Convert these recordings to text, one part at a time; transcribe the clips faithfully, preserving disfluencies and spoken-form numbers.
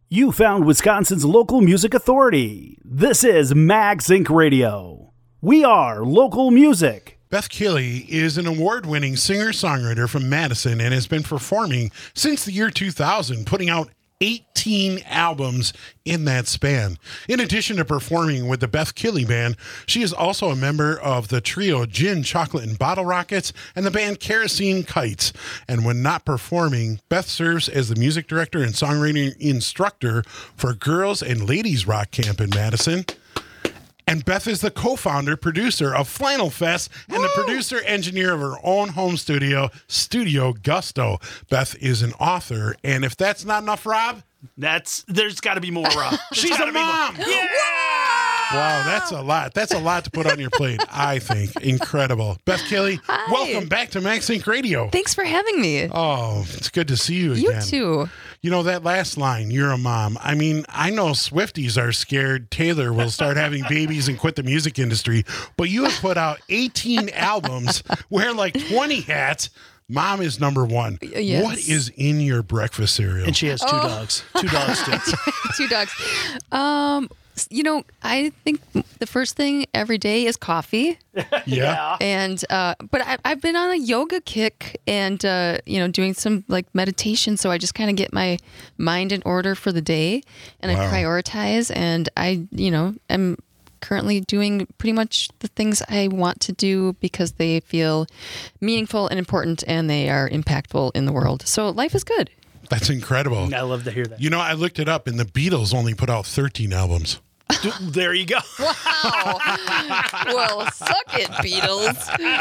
You found Wisconsin's local music authority. This is Mags Incorporated. Radio. We are local music. Beth Kille is an award-winning singer-songwriter from Madison and has been performing since the year two thousand, putting out eighteen albums in that span. In addition to performing with the Beth Kille Band, she is also a member of the trio Gin, Chocolate, and Bottle Rockets and the band Kerosene Kites. And when not performing, Beth serves as the music director and songwriting instructor for Girls and Ladies Rock Camp in Madison. And Beth is the co-founder, producer of Flannel Fest, and the producer engineer of her own home studio, Studio Gusto. Beth is an author, and if that's not enough, Rob, That's there's got to be more, Rob. she's a mom. Yeah! Wow, that's a lot. That's a lot to put on your plate, I think. Incredible. Beth Kille, Hi. welcome back to Max Inc Radio. Thanks for having me. Oh, it's good to see you You again. too. You know, that last line, you're a mom. I mean, I know Swifties are scared Taylor will start having babies and quit the music industry, but you have put out eighteen albums, wear like twenty hats. Mom is number one. Yes. What is in your breakfast cereal? And she has two Oh. dogs. Two dogs, too. Two dogs. Um, you know, I think the first thing every day is coffee. yeah. And uh, but I, I've been on a yoga kick and uh, you know doing some like meditation, so I just kind of get my mind in order for the day, and Wow. I prioritize, and I you know am currently doing pretty much the things I want to do because they feel meaningful and important, and they are impactful in the world. So life is good. That's incredible. I love to hear that. You know, I looked it up, and the Beatles only put out thirteen albums. There you go. Wow. Well, suck it, Beatles.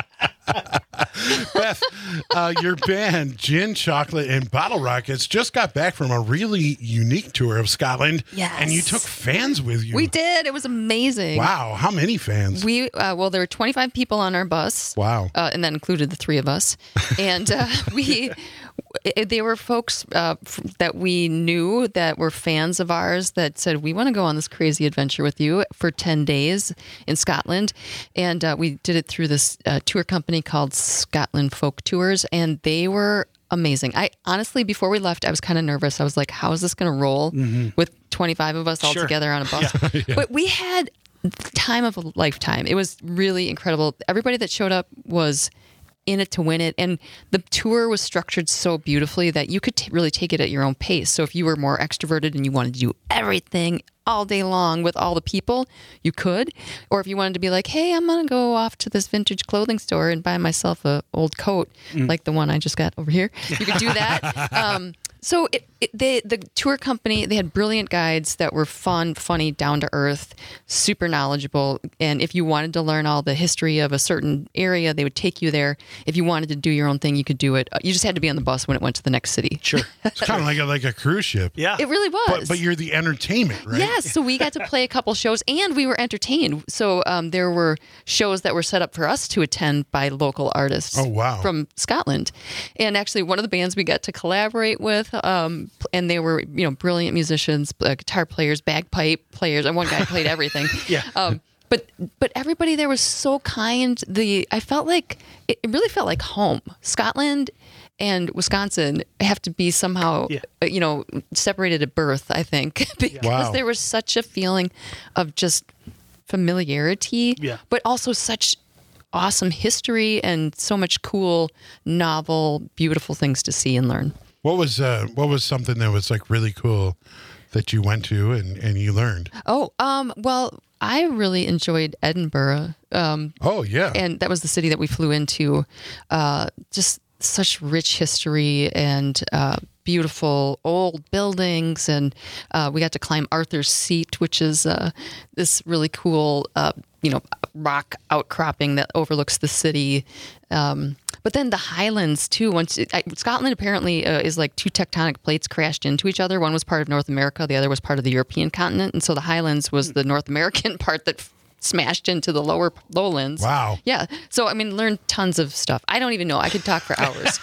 Beth, uh, your band, Gin, Chocolate, and Bottle Rockets, just got back from a really unique tour of Scotland. Yes. And you took fans with you. We did. It was amazing. Wow. How many fans? We uh, well, there were twenty-five people on our bus. Wow. Uh, and that included the three of us. And uh, we, it, they were folks uh, f- that we knew that were fans of ours that said, we want to go on this crazy adventure with you for ten days in Scotland. And uh, we did it through this uh, tour company called Scotland Folk Tours. And they were amazing. I honestly, before we left, I was kind of nervous. I was like, how is this going to roll with twenty-five of us all Sure. together on a bus? But we had the time of a lifetime. It was really incredible. Everybody that showed up was in it to win it, and the tour was structured so beautifully that you could t- really take it at your own pace. So if you were more extroverted and you wanted to do everything all day long with all the people, you could. Or if you wanted to be like, hey, I'm gonna go off to this vintage clothing store and buy myself a old coat like the one I just got over here, you could do that. um, So it, it, they, the tour company, they had brilliant guides that were fun, funny, down to earth, super knowledgeable. And if you wanted to learn all the history of a certain area, they would take you there. If you wanted to do your own thing, you could do it. You just had to be on the bus when it went to the next city. Sure. It's kind of like a, like a cruise ship. Yeah. It really was. But, but you're the entertainment, right? Yes, so we got to play a couple shows, and we were entertained. So um, there were shows that were set up for us to attend by local artists. Oh, wow. From Scotland, and actually one of the bands we got to collaborate with, um, and they were you know brilliant musicians, uh, guitar players, bagpipe players, and one guy played everything. Yeah. Um, but but everybody there was so kind. The I felt like it it really felt like home. Scotland and Wisconsin have to be somehow, Yeah. uh, you know, separated at birth, I think, because Wow. there was such a feeling of just familiarity, Yeah. but also such awesome history and so much cool, novel, beautiful things to see and learn. What was uh, what was something that was like really cool that you went to and, and you learned? Oh, um, well, I really enjoyed Edinburgh. Um, Oh, yeah. and that was the city that we flew into. Uh, just such rich history and uh, beautiful old buildings, and uh, we got to climb Arthur's Seat, which is uh, this really cool, uh, you know, rock outcropping that overlooks the city. Um, but then the Highlands too. Once it, I, Scotland apparently uh, is like two tectonic plates crashed into each other. One was part of North America, the other was part of the European continent, and so the Highlands was the North American part that f- smashed into the lower lowlands. Wow. Yeah. So I mean, learned tons of stuff. I don't even know. I could talk for hours.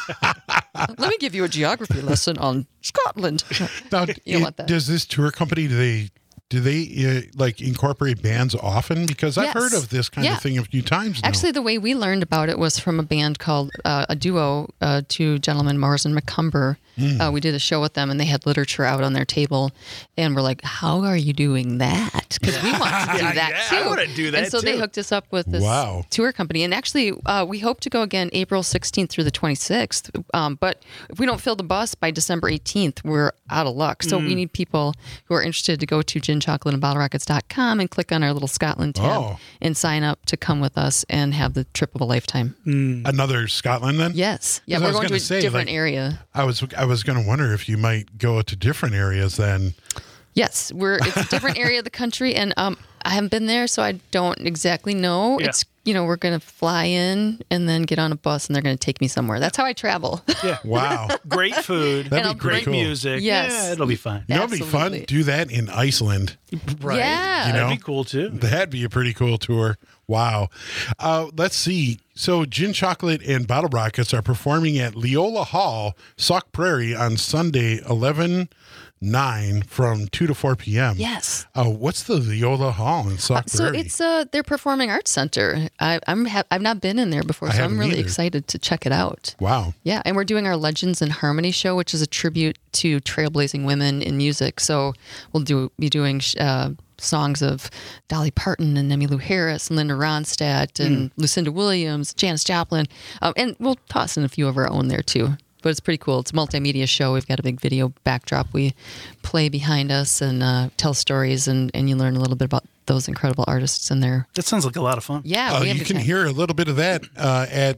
Let me give you a geography lesson on Scotland. Now, You don't it- want that. does this tour company, do they do they uh, like incorporate bands often? Because I've Yes. heard of this kind Yeah. of thing a few times now. Actually, the way we learned about it was from a band called uh, a duo, uh, two gentlemen, Mars and McCumber. Hmm. Uh, we did a show with them, and they had literature out on their table, and we're like, "How are you doing that? Because we want to do Yeah, that yeah, too." I wanna do that And so they too. hooked us up with this Wow. tour company, and actually, uh, we hope to go again April sixteenth through the twenty-sixth. Um, but if we don't fill the bus by December eighteenth, we're out of luck. So Mm. we need people who are interested to go to gin chocolate and bottle rockets dot com and click on our little Scotland tab Oh. and sign up to come with us and have the trip of a lifetime. Another Scotland then? Yes. Yeah, 'Cause I we're was going to gonna a say, different like- area. I was I was going to wonder if you might go to different areas then. Yes, we're it's a different area of the country, and um, I haven't been there, so I don't exactly know. Yeah. It's you know we're going to fly in and then get on a bus, and they're going to take me somewhere. That's how I travel. Yeah. Wow. Great food. That'd And be I'll pretty Great cool. music. Yes. Yeah, it'll be fun. You know, it'd be fun. Absolutely. Do that in Iceland. Right. Yeah. You know? That'd be cool too. That'd be a pretty cool tour. Wow. Uh, let's see. So, Gin Chocolate and Bottle Rockets are performing at Leola Hall, Sauk Prairie on Sunday, eleven nine from two to four p.m. Yes. Uh, what's the Leola Hall in Sauk So Prairie? it's uh their performing arts center. I, I'm ha- I've not been in there before, I so I'm haven't really either. excited to check it out. Wow. Yeah, and we're doing our Legends in Harmony show, which is a tribute to trailblazing women in music. So we'll do be doing uh, songs of Dolly Parton and Emmylou Harris and Linda Ronstadt and Lucinda Williams, Janis Joplin, um, and we'll toss in a few of our own there too. But it's pretty cool. It's a multimedia show. We've got a big video backdrop. We play behind us and uh, tell stories, and, and you learn a little bit about those incredible artists in there. That sounds like a lot of fun. Yeah, Uh, we have you a can time. hear a little bit of that uh, at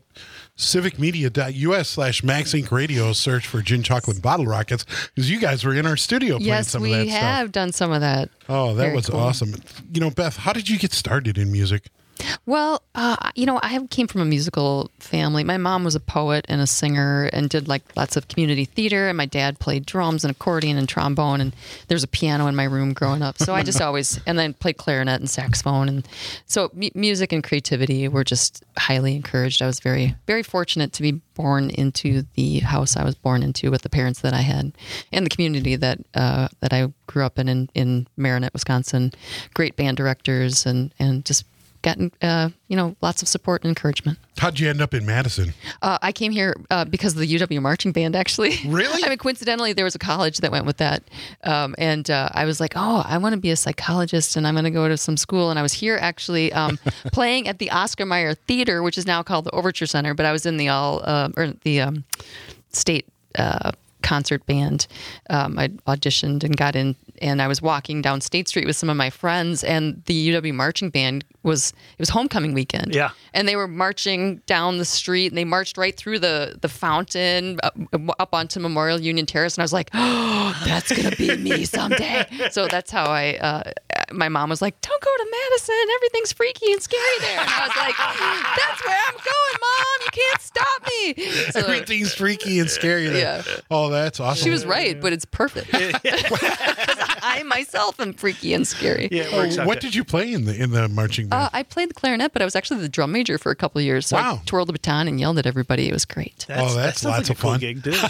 civicmedia.us slash Max Inc Radio. Search for Gin Chocolate Bottle Rockets, because you guys were in our studio playing Yes, some we of that have stuff. done some of that. Oh, that Very was cool. awesome. You know, Beth, how did you get started in music? Well, uh, you know, I have- came from a musical family. My mom was a poet and a singer and did like lots of community theater, and my dad played drums and accordion and trombone, and there's a piano in my room growing up. So I just always, and then played clarinet and saxophone. And so mu- music and creativity were just highly encouraged. I was very, very fortunate to be born into the house I was born into with the parents that I had and the community that uh, that I grew up in, in, in Marinette, Wisconsin. Great band directors and, and just gotten, uh, you know, lots of support and encouragement. How'd you end up in Madison? Uh, I came here uh, because of the U W marching band, actually. Really? I mean, coincidentally, there was a college that went with that. Um, and uh, I was like, oh, I want to be a psychologist and I'm going to go to some school. And I was here actually um, playing at the Oscar Mayer Theater, which is now called the Overture Center. But I was in the all, uh, or the um, state uh, concert band. Um, I auditioned and got in, and I was walking down State Street with some of my friends, and the U W marching band was, it was homecoming weekend. Yeah. And they were marching down the street, and they marched right through the, the fountain up, up onto Memorial Union Terrace. And I was like, oh, that's going to be me someday. So that's how I, uh, my mom was like, don't go to Madison. Everything's freaky and scary there. And I was like, that's where I'm going, Mom. You can't stop me. So Everything's freaky and scary there. Yeah. Oh, that's awesome. she was right, but it's perfect. 'Cause I myself am freaky and scary. Yeah, it Oh, works out what good. did you play in the in the marching band? Uh, I played the clarinet, but I was actually the drum major for a couple of years. So Wow. I twirled the baton and yelled at everybody. It was great. That's, Oh, that that's sounds lots like of a cool fun. gig, too.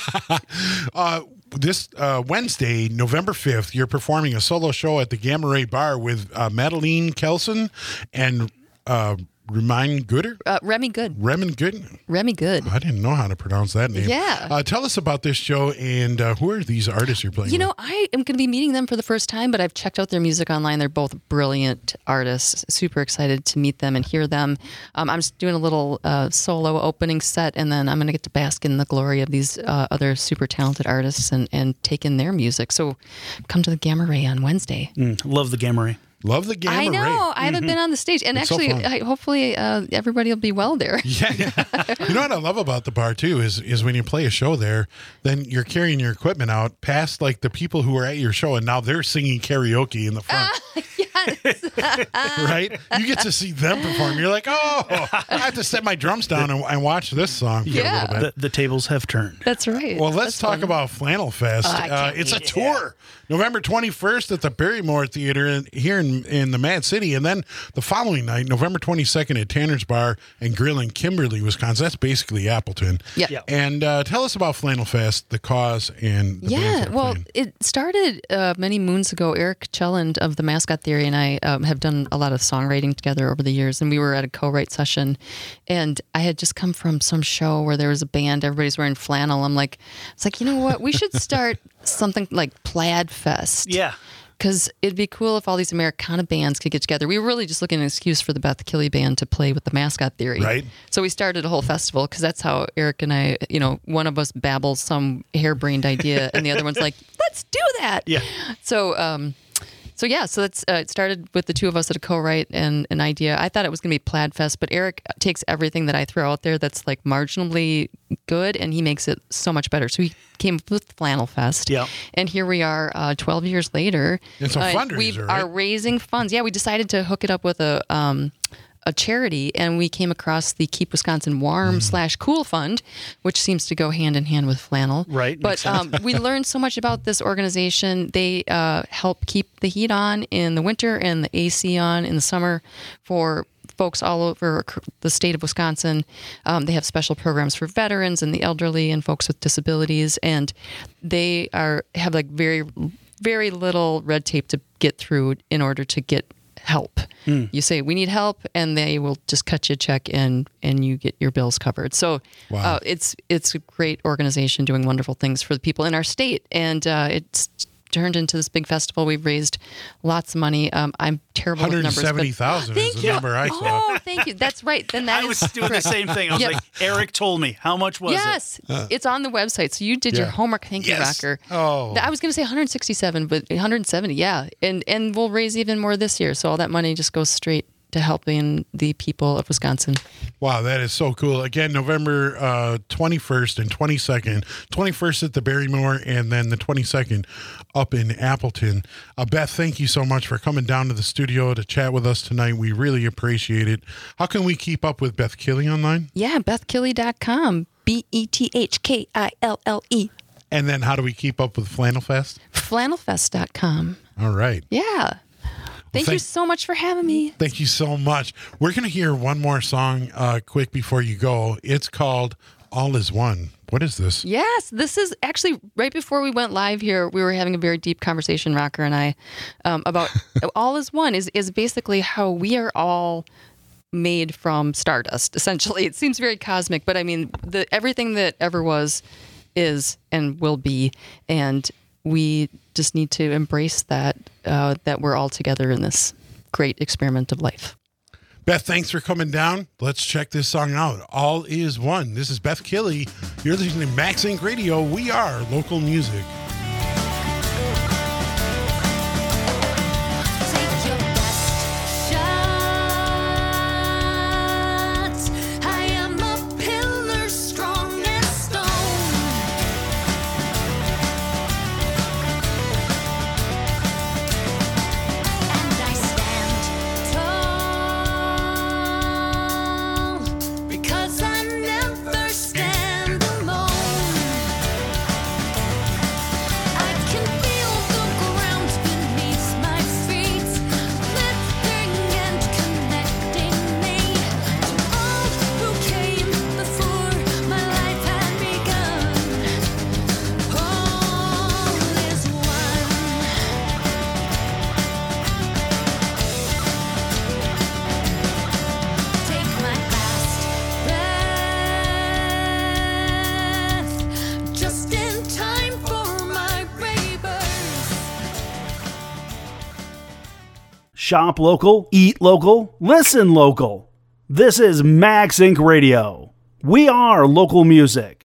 Uh, this uh, Wednesday, November fifth, you're performing a solo show at the Gamma Ray Bar with uh, Madeline Kelson and uh, Remind Gooder? Uh, Remy Good. Remen Good? Remy Good. I didn't know how to pronounce that name. Yeah. Uh, tell us about this show and uh, who are these artists you're playing You know, with? I am going to be meeting them for the first time, but I've checked out their music online. They're both brilliant artists. Super excited to meet them and hear them. Um, I'm just doing a little uh, solo opening set, and then I'm going to get to bask in the glory of these uh, other super talented artists and, and take in their music. So come to the Gamma Ray on Wednesday. Mm, love the Gamma Ray. Love the Gamma I know. Ray. I haven't been on the stage. And It's so actually, fun. I, hopefully, uh, everybody will be well there. Yeah, yeah. You know what I love about the bar too is is when you play a show there, then you're carrying your equipment out past like the people who are at your show, and now they're singing karaoke in the front. Yes. Yes. Right? You get to see them perform. You're like, oh, I have to set my drums down and, and watch this song for Yeah. a little bit. The, the tables have turned. That's right. Well, let's That's talk fun. about Flannel Fest. Oh, I uh, can't it's a wait. tour. November twenty-first at the Barrymore Theater in, here in, in the Mad City. And then the following night, November twenty-second at Tanner's Bar and Grill in Kimberly, Wisconsin. That's basically Appleton. Yeah. Yeah. And uh, tell us about Flannel Fest, the cause, and the bands Yeah, that are well, playing. it started uh, many moons ago. Eric Chelland of the Mascot Theory and I um, have done a lot of songwriting together over the years, and we were at a co-write session, and I had just come from some show where there was a band, everybody's wearing flannel. I'm like, it's like, you know what? We should start something like Plaid Fest. Yeah. Because it'd be cool if all these Americana bands could get together. We were really just looking at an excuse for the Beth Killey band to play with the Mascot Theory. Right. So we started a whole festival because that's how Eric and I, you know, one of us babbles some harebrained idea and the other one's like, let's do that. Yeah. So, um, so yeah, so that's uh, it started with the two of us at a co-write and an idea. I thought it was going to be Plaid Fest, but Eric takes everything that I throw out there that's like marginally good and he makes it so much better. So he came up with Flannel Fest. Yeah. And here we are uh, twelve years later. It's a Uh, fundraiser, We right? are raising funds. Yeah, we decided to hook it up with a um, a charity, and we came across the Keep Wisconsin Warm slash Cool Fund, which seems to go hand in hand with flannel. Right, makes But um, we learned so much about this organization. They uh, help keep the heat on in the winter and the A C on in the summer for folks all over the state of Wisconsin. Um, they have special programs for veterans and the elderly and folks with disabilities, and they are have like very, very little red tape to get through in order to get help. Mm. You say we need help, and they will just cut you a check and and you get your bills covered. So Wow. uh, it's it's a great organization doing wonderful things for the people in our state, and uh, it's turned into this big festival. We've raised lots of money. Um, I'm terrible with numbers. but- one hundred seventy thousand is Thank the you. number I saw. Oh, thank you. That's right. Then that I is was doing the correct. same thing. I was Yep. like, Eric told me. How much was Yes, it's on the website. So you did your Yeah. homework. Thank you, Yes. Rocker. Oh. I was going to say one hundred sixty-seven, but one hundred seventy. Yeah, and and we'll raise even more this year. So all that money just goes straight to helping the people of Wisconsin. Wow, that is so cool. Again, November uh, twenty-first and twenty-second. twenty-first at the Barrymore, and then the twenty-second up in Appleton. Uh, Beth, thank you so much for coming down to the studio to chat with us tonight. We really appreciate it. How can we keep up with Beth Killey online? Yeah, beth killey dot com. B E T H K I L L E. And then how do we keep up with Flannel Fest? flannel fest dot com. All right. Yeah. Thank you thank- so much for having me. Thank you so much. We're going to hear one more song uh, quick before you go. It's called All Is One. What is this? Yes, this is actually right before we went live here. We were having a very deep conversation, Rocker and I, um, about all is one is is basically how we are all made from stardust. Essentially, it seems very cosmic, but I mean, the everything that ever was, is, and will be, and we just need to embrace that. Uh, that we're all together in this great experiment of life. Beth, thanks for coming down. Let's check this song out. All Is One. This is Beth Killey. You're listening to Max Inc Radio. We are local music. Take your best shot. I am a pillar strong as stone. And I stand tall because I never stand alone. I can feel the ground beneath my feet, lifting and connecting me to all who came before my life had begun. All is one. Take my last breath, just in time for my rebirth. Shop local, eat local, listen local. This is Max Inc Radio. We are local music.